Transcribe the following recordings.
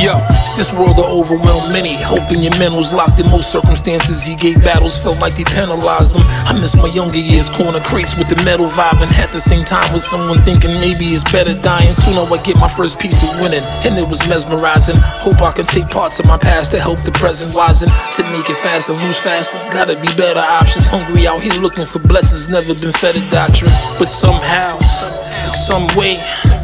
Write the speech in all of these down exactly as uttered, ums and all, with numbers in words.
Yo, this world will overwhelm many. Hoping your mental's locked in most circumstances. He gave battles, felt like they penalized him. I miss my younger years, corner crates with the metal vibing. At the same time with someone thinking maybe it's better dying. Soon I get my first piece of winning, and it was mesmerizing. Hope I can take parts of my past to help the present wisen. To make it faster, lose faster, gotta be better options. Hungry out here looking for blessings, never been fed a doctrine. But somehow, some way,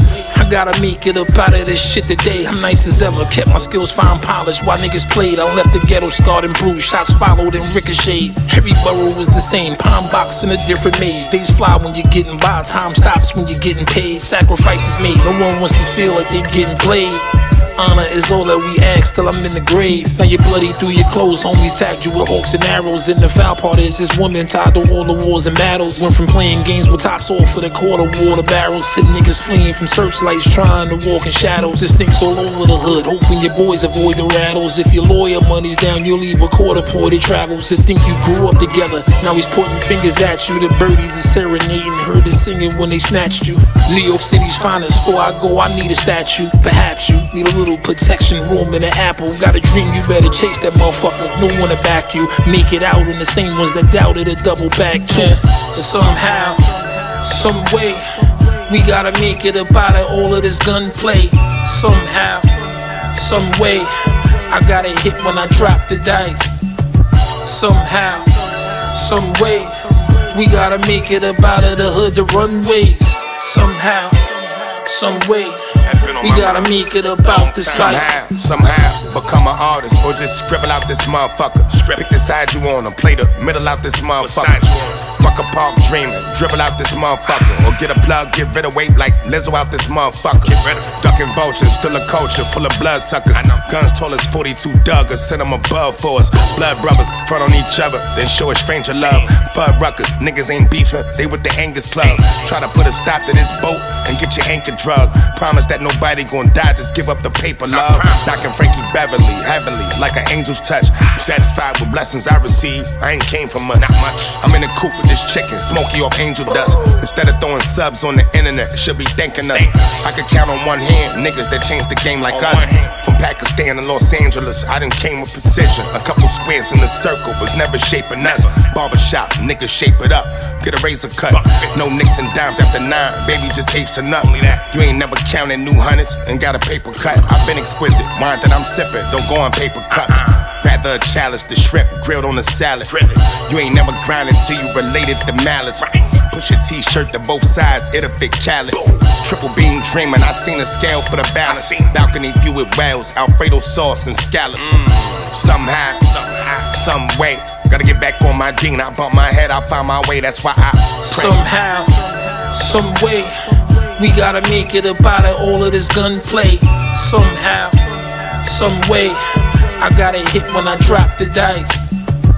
I gotta make it up out of this shit today. I'm nice as ever, kept my skills fine polished while niggas played. I left the ghetto scarred and bruised, shots followed and ricocheted. Every borough was the same, palm box in a different maze. Days fly when you're getting by, time stops when you're getting paid. Sacrifices made, no one wants to feel like they're getting played. Honor is all that we ask till I'm in the grave. Now you're bloody through your clothes, homies tagged you with hawks and arrows. And the foul part is this woman tied to all the wars and battles. Went from playing games with tops off for the quarter water barrels to niggas fleeing from searchlights trying to walk in shadows. This thing's all over the hood, hoping your boys avoid the rattles. If your lawyer money's down, you'll leave a quarter pour that travels. To think you grew up together, now he's pointing fingers at you. The birdies are serenading, heard the singing when they snatched you. New York City's finest, before I go I need a statue. Perhaps you need a little protection room in an apple. Got a dream, you better chase that motherfucker. No one to back you. Make it out, and the same ones that doubted it double back too. Somehow, some way, we gotta make it up out of all of this gunplay. Somehow, some way, I gotta hit when I drop the dice. Somehow, some way, we gotta make it up out of the hood, the runways. Somehow, some way, we gotta make it about this life. Somehow, somehow, become an artist or just scribble out this motherfucker. Pick the side you wanna, play the middle out this motherfucker. Fuck a park dreaming, dribble out this motherfucker. Or get a plug, get rid of weight like Lizzo out this motherfucker. Ducking vultures, still a culture full of blood suckers. Guns tall as forty-two Duggars, send them above for us. Blood brothers, front on each other, then show a stranger love. Bud ruckers, niggas ain't beefing, they with the Angus plug. Try to put a stop to this boat and get your anchor drug. Promise that nobody gon' die, just give up the paper, love. Knocking Frankie Beverly, heavenly, like an angel's touch. Satisfied with blessings I receive, I ain't came from much. I'm in the coop with this chicken, smoky off angel dust. Instead of throwing subs on the internet, should be thanking us. I could count on one hand niggas that changed the game like us. From Pakistan to Los Angeles, I done came with precision. A couple squares in the circle was never shaping us. Barbershop, niggas shape it up, get a razor cut. No nicks and dimes after nine, baby just apes and up. You ain't never counted new hundreds and got a paper cut. I've been exquisite, wine that I'm sipping, don't go on paper cups. Rather a chalice, the shrimp grilled on the salad. You ain't never grinded till you related to malice. Push your t-shirt to both sides, it'll fit Khaled. Triple beam dreaming, I seen a scale for the balance. Balcony view with whales, Alfredo sauce and scallops. Somehow, some way, gotta get back on my Dean. I bump my head, I find my way, that's why I pray. Somehow, some way, we gotta make it up out of all of this gunplay. Somehow, some way, I gotta hit when I drop the dice.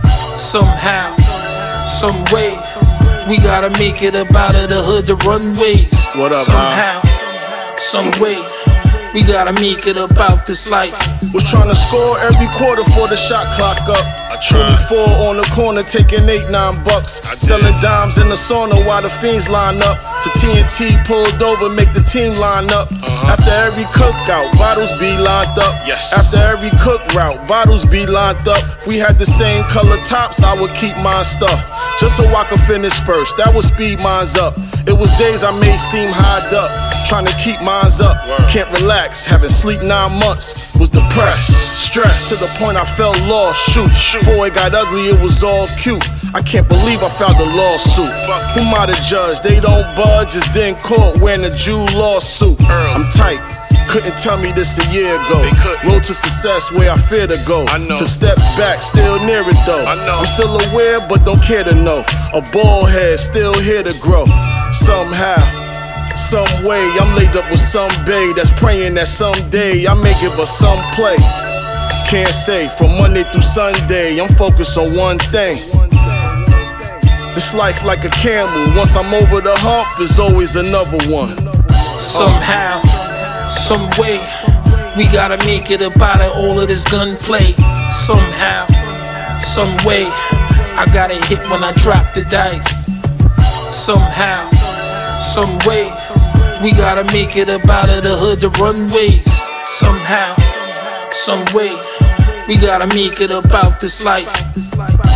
Somehow, some way, we gotta make it up out of the hood, the runways. What up, Somehow, huh? some way, we gotta make it up out this life. Was trying to score every quarter for the shot clock up. twenty-four on the corner taking eight, nine bucks. Selling dimes in the sauna while the fiends line up. To T N T pulled over, make the team line up. Uh-huh. After every cookout, bottles be lined up. Yes. After every cook route, bottles be lined up. If we had the same color tops, I would keep mine stuffed. Just so I could finish first, that would speed mines up. It was days I made seem high up, trying to keep mines up. Word. Can't relax, haven't sleep nine months. Was depressed, stressed to the point I felt lost. Shoot, before it got ugly, it was all cute. I can't believe I filed a lawsuit. Who might have judged? They don't budge, just in court wearing a Jew lawsuit. I'm tight. Couldn't tell me this a year ago. Road to success where I fear to go. Took steps back, still near it though. I'm still aware, but don't care to know. A bald head, still here to grow. Somehow, some way, I'm laid up with some bae that's praying that someday I may give her some play. Can't say, from Monday through Sunday, I'm focused on one thing. This life like a camel, once I'm over the hump, there's always another one. Somehow, some way, we gotta make it up out of all of this gunplay. Somehow, some way, I gotta hit when I drop the dice. Somehow, some way, we gotta make it up out of the hood, the runways. Somehow, Some way, we gotta make it about this life.